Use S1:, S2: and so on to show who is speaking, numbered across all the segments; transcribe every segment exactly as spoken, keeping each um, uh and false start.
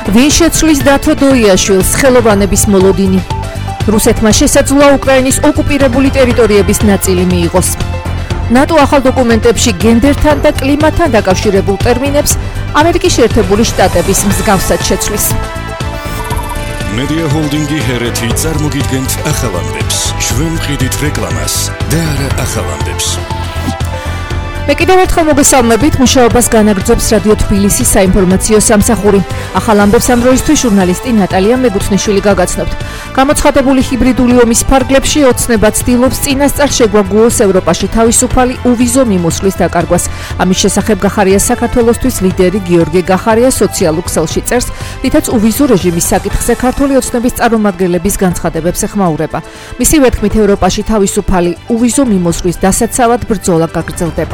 S1: ვინ შეცვლის დათო დოიაშვილს ხელოვანების მოლოდინი? რუსეთმა შესაძლოა უკრაინის ოკუპირებული ტერიტორიების ნაწილი მიიღოს. ნატო ახალ დოკუმენტებში გენდერთან და კლიმატთან დაკავშირებულ ტერმინებს ამერიკის შეერთებული შტატების მსგავსად შეცვლის.
S2: Media Holdingi ჰერეთი წარმოგიდგენთ ახალამდებს. ჩვენ ვყიდით რეკლამას და არა ახალამდებს.
S1: მე კიდევ ერთხელ მოგესალმებით, მუშაობას განაგრძობს რადიო თბილისის საინფორმაციო სამსახური. ახალ ამბებს ამ დროისთვის ჟურნალისტი ნატალია მეგუთნიშვილი გაგაცნობთ. გამოცხადებული ჰიბრიდული ომის ფარგლებში ოცნება ცდილობს წინასწარ შეგვაგუოს ევროპაში თავისუფალი უვიზო მიმოსვლის დაკარგვას. ამის შესახებ გახარია საქართველოსთვის ლიდერი გიორგი გახარია სოციალურ ქსელში წერს, რითაც უვიზო რეჟიმის საკითხზე ქართული ოცნების წარმომადგენლების განცხადებებს ეხმაურება. მისივე თქმით, ევროპაში თავისუფალი უვიზო მიმოსვლის დასაცავად ბრძოლა გაგრძელდება.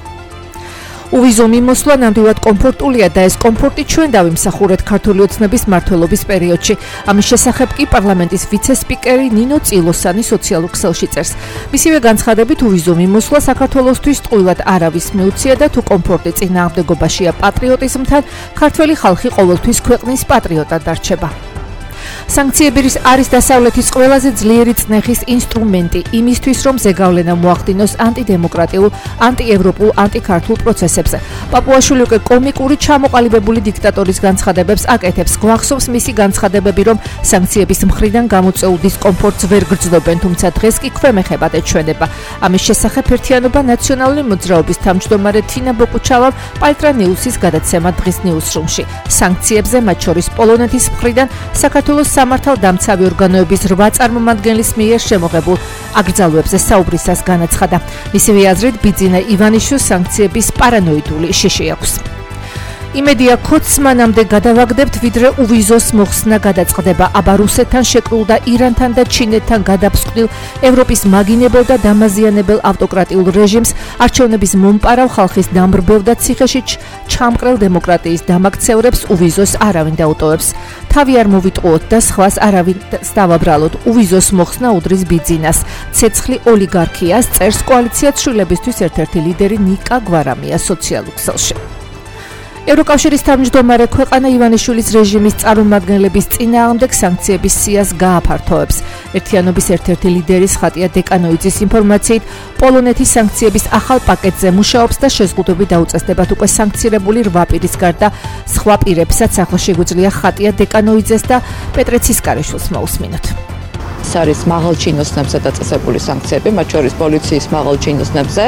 S1: უვიზო მიმოსვლა ნამდვილად კომფორტულია და ეს კომფორტი ჩვენ დავიმსახურეთ ქართული ოცნების მმართველობის პერიოდში. ამის შესახებ კი პარლამენტის ვიცე-სპიკერი ნინო წილოსანი სოციალურ ქსელში წერს. მისივე განცხადებით, უვიზო მიმოსვლა საქართველოსთვის ტყუილად არავის მიუცია და თუ კომფორტი წინააღმდეგობაშია პატრიოტიზმთან, ქართველი ხალხი ყოველთვის ქვეყნის პატრიოტად დარჩება. სანქციები არის დასავლეთის ყველაზე ძლიერი წნეხის ინსტრუმენტი იმისთვის, რომ ზეგავლენა მოახდინოს ანტიდემოკრატიულ, ანტიევროპულ, ანტიქართულ პროცესებზე. პაპუაშვილი უკვე კომიკური ჩამოყალიბებული დიქტატორის განცხადებებს აკეთებს. გვახსოვს მისი განცხადებები, რომ სანქციების მხრიდან გამოწვეულ დისკომფორტს ვერ გრძნობენ, თუმცა დღეს კი ქვემეხებად ეჩვენება. ამის შესახებ ერთიანობა ნაციონალური მოძრაობის თავმჯდომარე თინა ბოკუჩავამ პალტრა ნიუსის გადაცემა დღის ნიუსრუმში. სანქციებზე, მათ შორის პოლონეთის მხრიდან საქართველოს სამართალდამცავი ორგანოების რვა წარმომადგენლის მიერ შემოღებულ აკრძალვებზე საუბრისას განაცხადა. მისივე აზრით, ბიძინა ივანიშვილს სანქციების პარანოიდული შიში აქვს. იმედია ქოც მანამდე გადავაგდებთ, ვიდრე უვიზოს მოხსნა გადაწყდება. აბა რუსეთთან შეკრულ და ირანთან და ჩინეთთან გადაფსკვნილ ევროპის მაგინებელ და დამაზიანებელ ავტოკრატიულ რეჟიმს არჩევნების მომპარავ ხალხის დამრბევ და ციხეში ჩამყრელ დემოკრატიის დამაქცევრებს უვიზოს არავინ დაუტოვებს. თავი არ მოვიტყუოთ და სხვას არავინ დავაბრალოთ. უვიზოს მოხსნა უდრის ბიძინას, ცეცხლი ოლიგარქიას, წერს კოალიცია ცვლილებისთვის ერთ-ერთი ლიდერი ნიკა გვარამია სოციალურ ქსელში. ევროკავშირის თავმჯდომარე ქვეყანა ივანიშვილის რეჟიმის წარმომადგენლების წინააღმდეგ სანქციების სიას გააფართოვებს. ერთიანობის ერთ-ერთი ლიდერის ხატია დეკანოიძის ინფორმაციით, პოლონეთის სანქციების ახალ პაკეტზე მუშაობს და შეზღუდვები დაუწესდებათ უკვე სანქცირებული რვა პირის გარდა სხვა პირებსაც. ახლა შეგვიძლია ხატია დეკანოიძეს და პეტრე ცისკარიშვილს მოусმინოთ.
S3: ეს არის მაღალ ჩინოსნებზე დაწესებული სანქციები, მათ შორის პოლიციის მაღალ ჩინოსნებზე.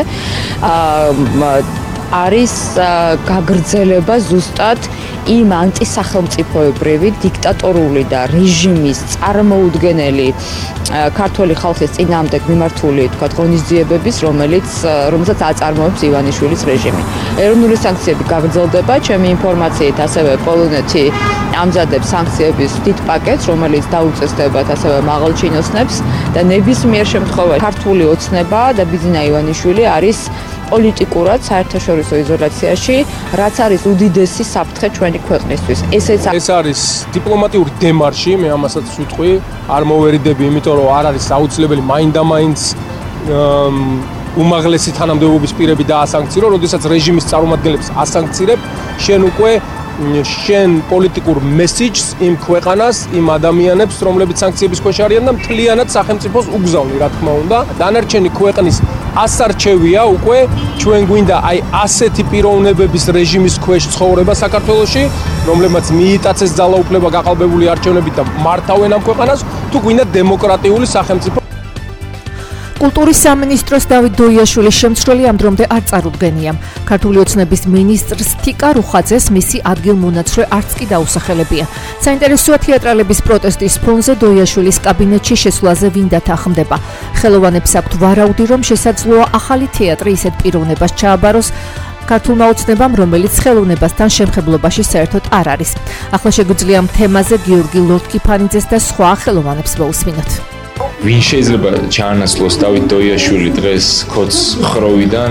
S3: არის გაგრძელება ზუსტად იმ ანტისახელმწიფოებრივი დიქტატორული და რეჟიმის წარმოუდგენელი ქართული ხალხის წინააღმდეგ მიმართული, თქვათ, ღონისძიებების, რომელიც რომელსაც აწარმოებს ივანიშვილის რეჟიმი. ეროვნული სანქციები გაგრძელდება, ჩემი ინფორმაციით, ასევე პოლონეთი ამზადებს სანქციების დიდ პაკეტს, რომელიც დაუწესდებათ ასევე მაღალ ჩინოსნებს და ნებისმიერ შემთხვევაში ქართული ოცნება და ბიძინა ივანიშვილი არის პოლიტიკურად საერთაშორისო იზოლაციაში, რაც არის უდიდესი საფრთხე ჩვენი ქვეყნისთვის. ესეც
S4: ეს არის დიპლომატიური დემარში, მე ამასაც ვიტყვი, არ მოვერიდები, იმიტომ რომ არ არის აუცილებელი მაინდა-მაინც უმაღლესი თანამდებობის პირები დაასანქცირო, როდესაც რეჟიმის წარმომადგენლებს ასანქცირებ, შენ უკვე შენ პოლიტიკურ მესიჯს იმ ქვეყანას, იმ ადამიანებს, რომლებიც სანქციების ქვეშ არიან და მთლიანად სახელმწიფოს უგზავნი, რა თქმა უნდა. დანარჩენი ქვეყნის ასარჩევია უკვე ჩვენ გვინდა აი ასეთი პიროვნებების რეჟიმის ქვეშ ცხოვრება საქართველოში, რომლებმაც მიიტაცეს ძალაუფლება გაყალბებული არჩევნებით და მართავენ ამ ქვეყანას, თუ გვინდა დემოკრატიული სახელმწიფო.
S1: კულტურის სამინისტროს დავით დოიაშვილის შემცვლელი ამ დრომდე არ წარუდგენია. ქართული ოცნების მინისტრს თიკა რუხაძეს მისი ადგილმონაცვლე არც კი დაუსახელებია. საინტერესოა თეატრალების პროტესტის ფონზე დოიაშვილის კაბინეტში შესვლაზე ვინ დათანხმდება. ხელოვანებს აქვთ ვარაუდი, რომ შესაძლოა ახალი თეატრი ისეთ პიროვნებას ჩააბაროს ქართულმა ოცნებამ, რომელიც ხელოვნებასთან შემხებლობაში საერთოდ არ არის. ახლა შეგვიძლია ამ თემაზე გიორგი ლორთქიფანიძეს და სხვა ხელოვანებს მოусმინოთ.
S5: ვინ შეიძლება ჩაანაცვლოს დავით დოიაშვილი დღეს ქოც ხროვიდან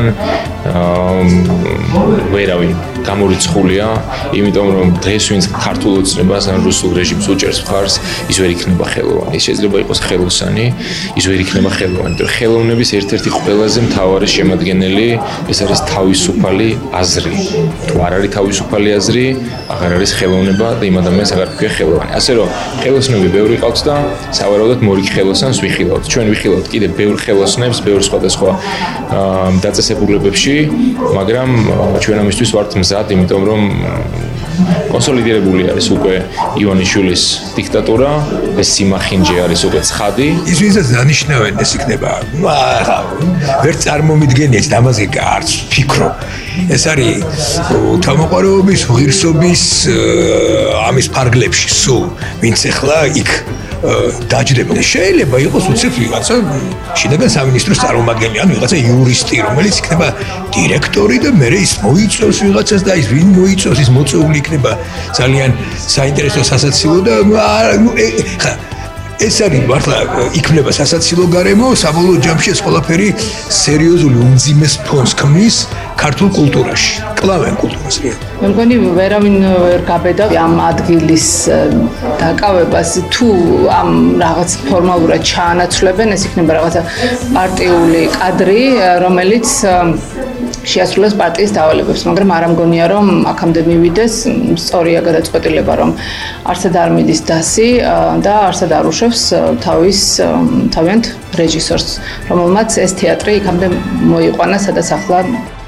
S5: ვერავინ გამორიცხულია, იმიტომ რომ დღეს ვინც ქართულ ოცნებას ან რუსულ რეჟიმს უჭერს მხარს, ის ვერ იქნება ხელოვანი. შეიძლება იყოს ხელოსანი, ის ვერ იქნება ხელოვანი. ხელოვნების ერთ-ერთი ყველაზე მთავარი შემადგენელი ეს არის თავისუფალი აზრი. თუ არ არის თავისუფალი აზრი, აღარ არის ხელოვნება და იმ ადამიანს აღარ ქვია ხელოვანი. ასე რომ ხელოსნები ბევრი ყავთ და სავარაუდოდ მორიგ ხელოსანს ვიხილავთ. ჩვენ ვიხილავთ კიდევ ბევრ ხელოსნებს, ბევრ სხვადასხვა დაწესებულებებში, მაგრამ ჩვენ ამისთვის ვართ მზად, იმიტომ რომ კონსოლიდირებული არის უკვე ივანიშვილის დიქტატურა, ეს სიმახინჯე არის უკვე ცხადი.
S6: ის ვისაც დანიშნავენ ეს იქნება, ნუ ახლა ვერ წარმომიდგენიათ და ამაზე არც ფიქრო. ეს არის თავმოყრობის, ღირსობის ამის ფარგლებში სულ, ვინც ახლა იქ დაჯდებოდნენ. შეიძლება იყოს უცებ ვიღაცა შინაგან სამინისტროს წარმომადგენელი, ან ვიღაცა იურისტი, რომელიც იქნება დირექტორი და მერე ის მოიწევს ვიღაცას და ის ვინ მოიწევს, ის მოწეული იქნება ძალიან საინტერესო სასაცილო და ნუ ხა ეს არის მართლა იქნება სასაცილო გარემო, საბოლოო ჯამში ეს ყველაფერი სერიოზული უმძიმეს ფონს ქმნის ქართულ კულტურაში, კლავენ კულტურას.
S7: მე მგონი ვერავინ ვერ გაბედა ამ ადგილის დაკავებას, თუ ამ რაღაც ფორმალურად ჩაანაცვლებენ, ეს იქნება რაღაცა პარტიული კადრი, რომელიც შეასრულებს პარტიის დავალებებს, მაგრამ არ ამგონია რომ აქამდე მივიდეს სწორია გადაწყვეტილება, რომ არსად არ მიდის დასი და არსად არ უშვებს თავის თავიანთ რეჟისორს, რომელმაც ეს თეატრი იქამდე მოიყვანა, სადაც ახლა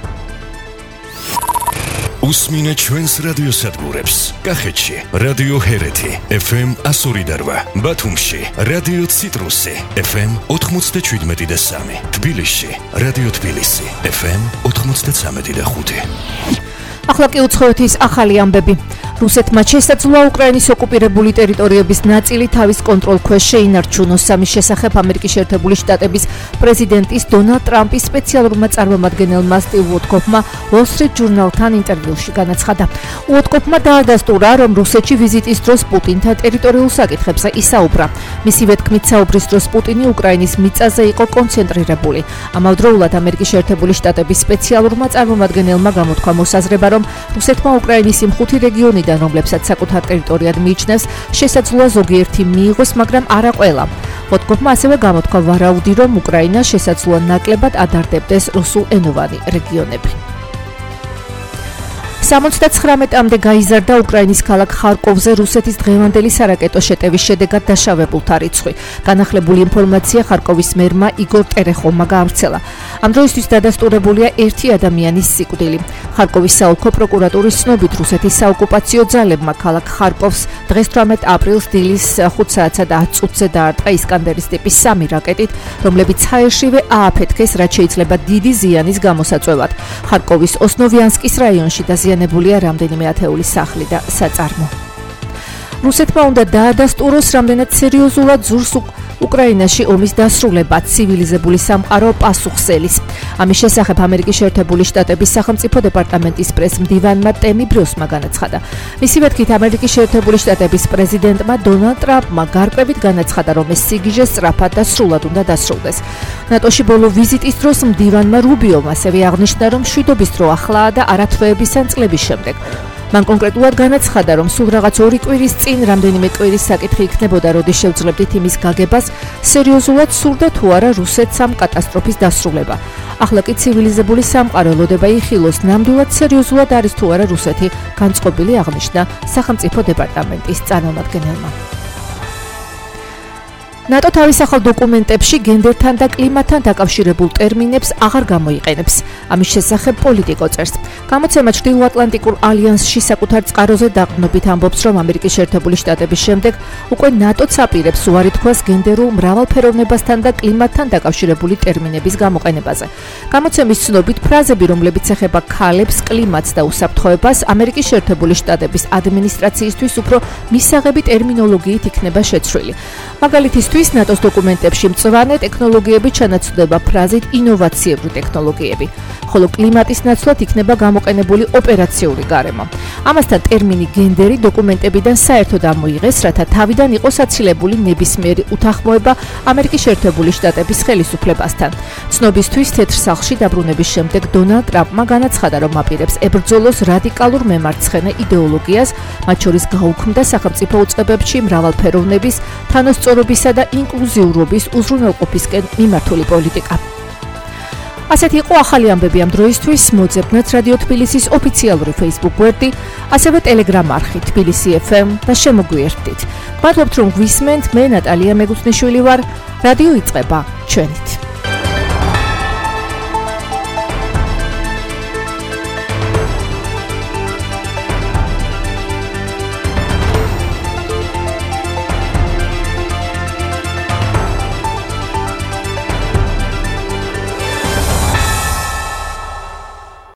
S2: უსმინე ჩვენს რადიოსადგურებს. კახეთში რადიო ჰერეთი ეფ ემ one oh eight, ბათუმში რადიო ციტრუსი ეფ ემ ninety-seven და three, თბილისში რადიო თბილისი ეფ ემ ninety-three და five.
S1: ახლა კი უცხოეთის ახალი ამბები. რუსეთმა შესაძლოა უკრაინის ოკუპირებული ტერიტორიების ნაწილი თავის კონტროლქვეშ შეინარჩუნოს. ამის შესახებ ამერიკის შეერთებული შტატების პრეზიდენტის დონალდ ტრამპის სპეციალურმა წარმომადგენელმა სტივ უოტკოფმა Wall Street Journal-თან ინტერვიუში განაცხადა. უოტკოფმა დაადასტურა, რომ რუსეთში ვიზიტის დროს პუტინთან ტერიტორიულ საკითხებზე ისაუბრა. მისივე თქმით, საუბრის დროს პუტინი უკრაინის მიწაზე იყო კონცენტრირებული. ამავდროულად ამერიკის შეერთებული შტატების სპეციალურმა წარმომადგენელმა გამოთქვა მოსაზრება, რომ რუსეთმა უკრაინის იმ ხუთი რეგიონიდან, რომლებსაც საკუთარ ტერიტორიად მიიჩნევს, შესაძლოა ზოგიერთი მიიღოს, მაგრამ არა ყველა. ვოტკოფმა ასევე გამოთქვა ვარაუდი, რომ უკრაინა შესაძლოა ნაკლებად ადარდებდეს რუსულენოვანი რეგიონები. seventy-nine-მდე გაიზარდა უკრაინის ქალაქ ხარკოვზე რუსეთის დღევანდელი სარაკეტო შეტევის შედეგად დაშავებულთა რიცხვი. განახლებული ინფორმაცია ხარკოვის მერმა იგორ ტერეხოვმა გაავრცელა. ამ დროისთვის დადასტურებულია ერთი ადამიანის სიკვდილი. ხარკოვის საოლქო პროკურატურის ცნობით რუსეთის საოკუპაციო ძალებმა ქალაქ ხარკოვს დღეს eighteen აპრილს დილის five საათსა და ten წუთზე დაარტყა ისკანდერის ტიპის სამი რაკეტით, რომლებიც ჰაერშივე ააფეთქეს, რაც შეიძლება დიდი ზიანის გამოსაწვევად. ხარკოვის ოსნოვიანსკის რაიონში დაზიანებულია რამდენიმე ათეული სახლი და საწარმო. რუსეთმა უნდა დაადასტუროს, რამდენად სერიოზულად ზურს უკრაინაში ომის დასრულება, ცივილიზებული სამყარო პასუხს ელის. ამის შესახებ ამერიკის შეერთებული შტატების სახელმწიფო დეპარტამენტის პრეს-მდივანმა ტემი ბრიუსმა განაცხადა. მისივე თქმით, ამერიკის შეერთებული შტატების პრეზიდენტმა დონალდ ტრამპმა გარკვევით განაცხადა, რომ ეს სიგიჟე სწრაფად და სრულად უნდა დასრულდეს. ნატოში ბოლო ვიზიტის დროს მდივანმა რუბიომ ასევე აღნიშნა, რომ მშვიდობის დრო ახლაა და არა თვეების ან წლების შემდეგ. მან კონკრეტულად განაცხადა, რომ სულ რაღაც ორი კვირის წინ რამდენიმე კვირის საკითხი იქნებოდა, როდის შევძლებდით იმის გაგებას, სერიოზულად სურდა თუ არა რუსეთს ამ კატასტროფის დასრულება. ახლა კი ცივილიზებული სამყარო ელოდება იხილოს, ნამდვილად სერიოზულად არის თუ არა რუსეთი, განწყობილი აღნიშნა სახელმწიფო დეპარტამენტის წარმომადგენელმა. ნატო თავის ახალ დოკუმენტებში გენდერთან და კლიმატთან დაკავშირებულ ტერმინებს აღარ გამოიყენებს. ამის შესახებ პოლიტიკო წერს. გამოცემა ჩრდილოატლანტიკურ ალიანსში საკუთარ წყაროზე დაყრდნობით ამბობს, რომ ამერიკის შეერთებული შტატების შემდეგ უკვე ნატოც აპირებს უარი თქვას გენდერულ მრავალფეროვნებასთან და კლიმატთან დაკავშირებული ტერმინების გამოყენებაზე. გამოცემის ცნობით, ფრაზები, რომლებიც ეხება ქალებს, კლიმატს და უსაფრთხოებას, ამერიკის შეერთებული შტატების ადმინისტრაციისთვის უფრო მისაღები ტერმინოლოგიით იქნება შეცვლილი. მაგალითისთვის დღეისთვის ნატოს დოკუმენტებში მწვანე ტექნოლოგიები ჩანაცვლება ფრაზით ინოვაციური ტექნოლოგიები, ხოლო კლიმატის ნაცვლად იქნება გამოყენებული ოპერაციული გარემო. ამასთან ტერმინი გენდერი დოკუმენტებიდან საერთოდ ამოიღეს, რათა თავიდან იყოს აცილებული ნებისმიერი უთანხმოება ამერიკის შეერთებული შტატების ხელისუფლებასთან. ცნობისთვის თეთრ სახლში დაბრუნების შემდეგ დონალდ ტრამპმა განაცხადა, რომ აპირებს ებრძოლოს რადიკალურ მემარცხენე იდეოლოგიას, მათ შორის გაუქმდა სახელმწიფო უწყებებში მრავალფეროვნების, თანასწორობისა და ინკლუზიურობის უზრუნველყოფისკენ მიმართული პოლიტიკა. ასეთი იყო ახალი ამბები ამ დროისთვის. მოძებნეთ რადიო თბილისის ოფიციალური Facebook გვერდი, ასევე Telegram არხი თბილისი ეფ ემ და შემოგვიერთდით. მადლობთ რომ გვისმენთ, მე ნატალია მეგუთნიშვილი ვარ. რადიო იწყება ჩვენით.